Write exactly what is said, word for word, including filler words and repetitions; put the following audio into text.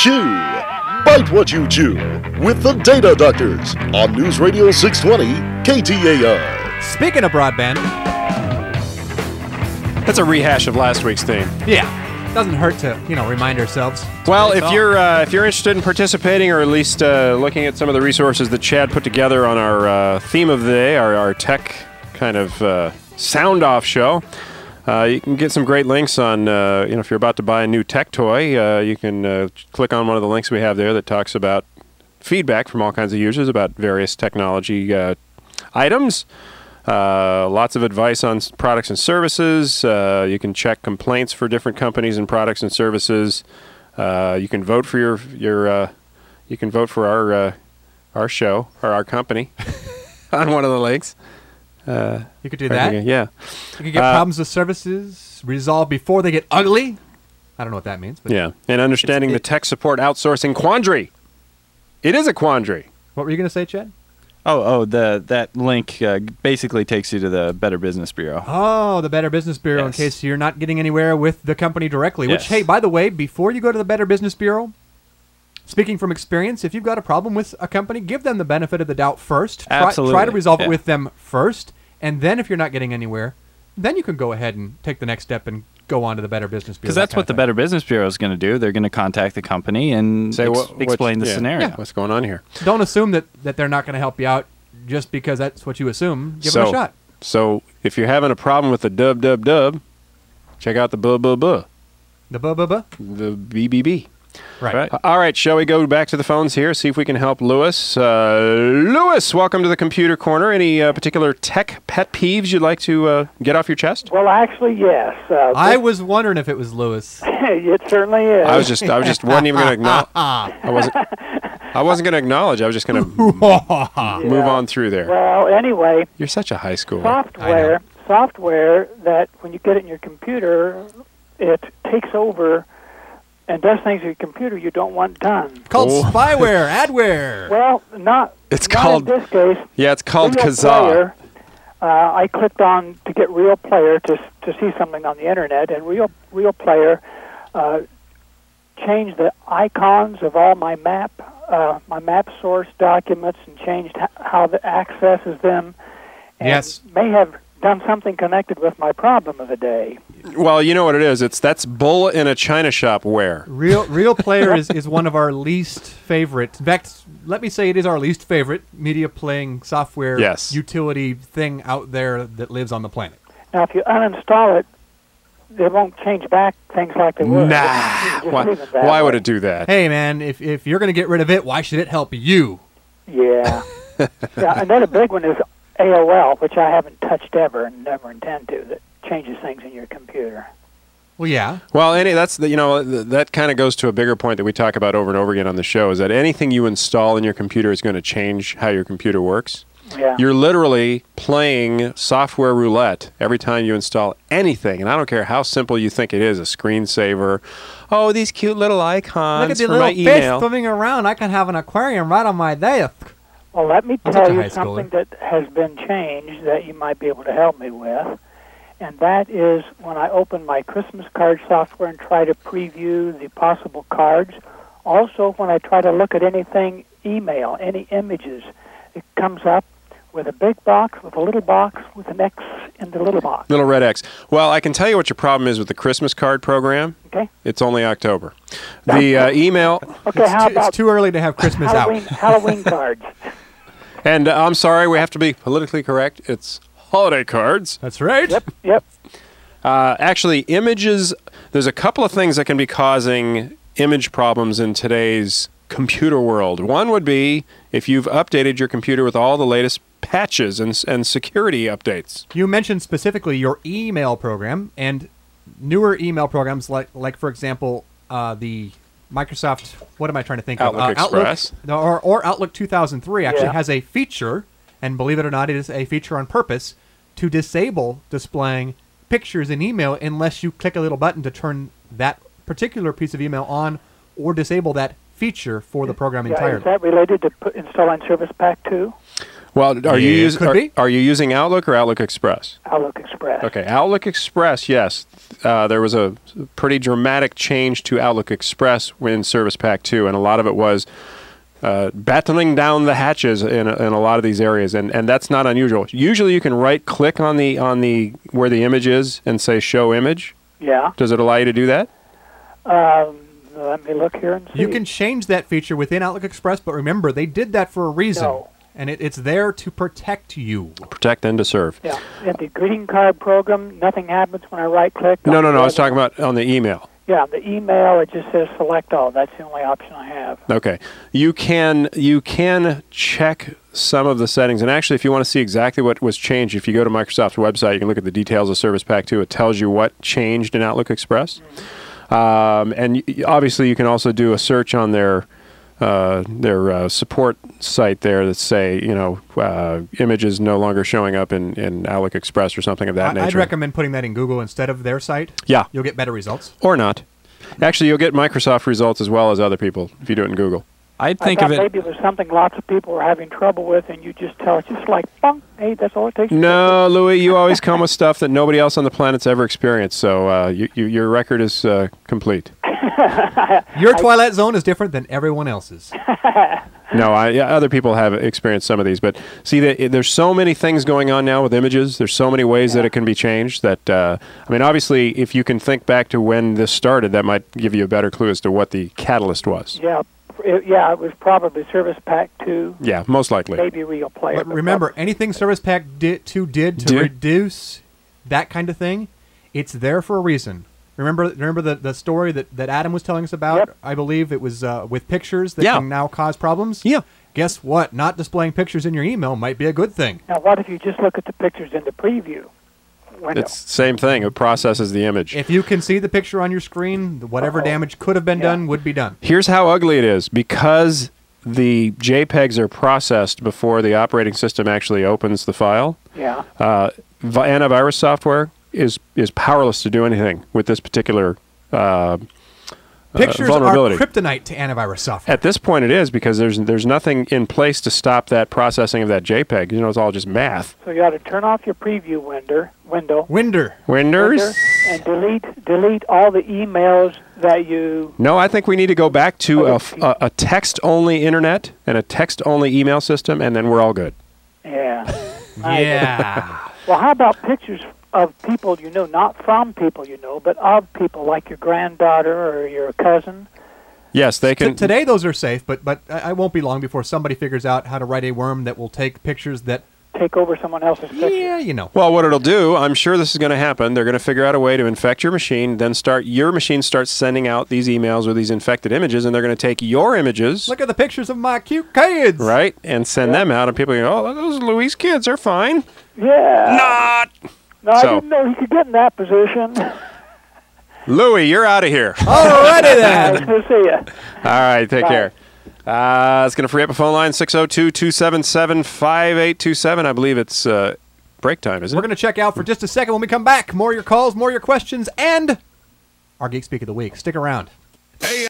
chew. Bite what you chew with the Data Doctors on News Radio six twenty K T A R. Speaking of broadband, that's a rehash of last week's theme. Yeah. Doesn't hurt to, you know, remind ourselves. Well, if you're uh, if you're interested in participating, or at least uh, looking at some of the resources that Chad put together on our uh, theme of the day, our, our tech kind of uh, sound-off show, uh, you can get some great links on. Uh, you know, if you're about to buy a new tech toy, uh, you can uh, click on one of the links we have there that talks about feedback from all kinds of users about various technology uh, items. Uh, lots of advice on s- products and services. Uh, you can check complaints for different companies and products and services. Uh, you can vote for your your. Uh, you can vote for our uh, our show or our company on one of the links. Uh, you could do that. Think, yeah. You can get uh, problems with services resolved before they get ugly. I don't know what that means. But yeah, and understanding the tech support outsourcing quandary. It is a quandary. What were you going to say, Chad? Oh, oh, the that link uh, basically takes you to the Better Business Bureau. Oh, the Better Business Bureau, yes. In case you're not getting anywhere with the company directly. Yes. Which, hey, by the way, before you go to the Better Business Bureau, speaking from experience, if you've got a problem with a company, give them the benefit of the doubt first. Try, Absolutely. Try to resolve yeah. it with them first, and then if you're not getting anywhere, then you can go ahead and take the next step and go on to the Better Business Bureau. Because that's what the Better Business Bureau is going to do. They're going to contact the company and Say ex- what, explain the yeah, scenario. Yeah, what's going on here? Don't assume that, that they're not going to help you out just because that's what you assume. Give so, it a shot. So if you're having a problem with the dub dub dub, check out the buh buh buh. The buh buh buh? The B B B. Right. right. All right, shall we go back to the phones here, see if we can help Lewis. Uh, Lewis, welcome to the Computer Corner. Any uh, particular tech pet peeves you'd like to uh, get off your chest? Well, actually, yes. Uh, I was wondering if it was Lewis. It certainly is. I was just, I was just wasn't even going to acknowledge. I wasn't, I wasn't going to acknowledge. I was just going to move yeah. on through there. Well, anyway, you're such a high schooler. Software, software that when you get it in your computer, it takes over and does things in your computer you don't want done. Called oh. spyware, adware. Well, not. It's not called. In this case. Yeah, it's called Real Kazaa. Player, uh, I clicked on to get Real Player to to see something on the internet, and Real Real Player uh, changed the icons of all my map uh, my map source documents and changed h- how the accesses them. And yes. May have done something connected with my problem of the day. Well, you know what it is. It's that's bull in a china shop ware. Real Real Player is, is one of our least favorite. In fact, let me say it is our least favorite media playing software yes. utility thing out there that lives on the planet. Now, if you uninstall it, they won't change back things like they were. Nah. Why, why would it do that? Hey, man, if if you're going to get rid of it, why should it help you? Yeah. Yeah. Another big one is A O L, which I haven't touched ever and never intend to, that changes things in your computer. Well, yeah. Well, any that's the, you know that kind of goes to a bigger point that we talk about over and over again on the show, is that anything you install in your computer is going to change how your computer works. Yeah. You're literally playing software roulette every time you install anything, and I don't care how simple you think it is, a screensaver. Oh, these cute little icons Look at the for little my fish email. swimming around. I can have an aquarium right on my desk. Well, let me I'm tell such a you high something schooler. that has been changed that you might be able to help me with, and that is when I open my Christmas card software and try to preview the possible cards. Also, when I try to look at anything email, any images, it comes up with a big box, with a little box, with an X in the little box. Little red X. Well, I can tell you what your problem is with the Christmas card program. Okay. It's only October. The uh, email... Okay, it's, how too, about it's too early to have Christmas Halloween, out. Halloween cards? And uh, I'm sorry, we have to be politically correct. It's holiday cards. That's right. Yep, yep. Uh, actually, images, there's a couple of things that can be causing image problems in today's computer world. One would be if you've updated your computer with all the latest patches and, and security updates. You mentioned specifically your email program, and newer email programs like, like for example, uh, the Microsoft, what am I trying to think Outlook of? Uh, Express. Outlook, or, or Outlook two thousand three actually Yeah. has a feature, and believe it or not, it is a feature on purpose, to disable displaying pictures in email unless you click a little button to turn that particular piece of email on or disable that feature for the program Yeah, entirely. is that related to put, installing Service Pack two? Well, are you Yeah, using could are, be. are you using Outlook or Outlook Express? Outlook Express. Okay, Outlook Express, yes. Uh, there was a pretty dramatic change to Outlook Express when Service Pack two, and a lot of it was uh, battling down the hatches in a, in a lot of these areas, and, and that's not unusual. Usually, you can right-click on the on the where the image is and say Show Image. Yeah. Does it allow you to do that? Um, let me look here and see. You can change that feature within Outlook Express, but remember, they did that for a reason. No. And it, it's there to protect you. Protect and to serve. Yeah. In the greeting card program, nothing happens when I right-click. No, on no, no. the I was other- talking about on the email. Yeah, the email, it just says Select All. That's the only option I have. Okay. You can you can check some of the settings, and actually, if you want to see exactly what was changed, if you go to Microsoft's website, you can look at the details of Service Pack two. It tells you what changed in Outlook Express. Mm-hmm. Um, and y- obviously, you can also do a search on their uh, their uh, support site there that say, you know, uh, images no longer showing up in, in Outlook Express or something of that I, nature. I'd recommend putting that in Google instead of their site. Yeah. You'll get better results. Or not. Actually, you'll get Microsoft results as well as other people if you do it in Google. I'd I think thought of it. maybe it was something lots of people were having trouble with, and you just tell it just like, bunk, hey, that's all it takes. No, Louis, you always come with stuff that nobody else on the planet's ever experienced, so uh, you, you, your record is uh, complete. Your Twilight Zone is different than everyone else's. No, I, yeah, other people have experienced some of these, but see, the, there's so many things going on now with images. There's so many ways that it can be changed that, uh, I mean, obviously, if you can think back to when this started, that might give you a better clue as to what the catalyst was. Yeah, it, yeah, it was probably Service Pack two, Yeah, most likely. maybe Real Player. But remember, anything Service Pack di- two did to Did? reduce that kind of thing, it's there for a reason. Remember remember the, the story that, that Adam was telling us about? Yep. I believe it was uh, with pictures that Yeah. can now cause problems? Yeah. Guess what? Not displaying pictures in your email might be a good thing. Now, what if you just look at the pictures in the preview window? It's the same thing. It processes the image. If you can see the picture on your screen, whatever Uh-oh. damage could have been Yeah. done would be done. Here's how ugly it is. Because the JPEGs are processed before the operating system actually opens the file, Yeah. uh, vi- antivirus software is, is powerless to do anything with this particular uh, Pictures uh, are vulnerability. kryptonite to antivirus software. At this point, it is because there's there's nothing in place to stop that processing of that JPEG. You know, it's all just math. So you ought to turn off your preview window, window, Winder. Winders? window, and delete delete all the emails that you. No, I think we need to go back to a, Okay. a, a text-only internet and a text-only email system, and then we're all good. Yeah. I- Yeah. Well, how about pictures of people you know, not from people you know, but of people like your granddaughter or your cousin? Yes, they T- can. today those are safe, but but I I won't be long before somebody figures out how to write a worm that will take pictures that, Take over someone else's picture. yeah, you know. Well, what it'll do, I'm sure this is going to happen. They're going to figure out a way to infect your machine, then start your machine starts sending out these emails with these infected images, and they're going to take your images, Look at the pictures of my cute kids. right, and send them out, and people go, "Oh, those Louise kids are fine." Yeah. Not. No, So- I didn't know he could get in that position. Louie, you're out of here. Alrighty then. Nice to see you. All right, take Bye. care. Uh, it's going to free up a phone line, six oh two, two seven seven, five eight two seven. I believe it's uh, break time, isn't We're it? going to check out for just a second when we come back. More of your calls, more of your questions, and our Geek Speak of the Week. Stick around.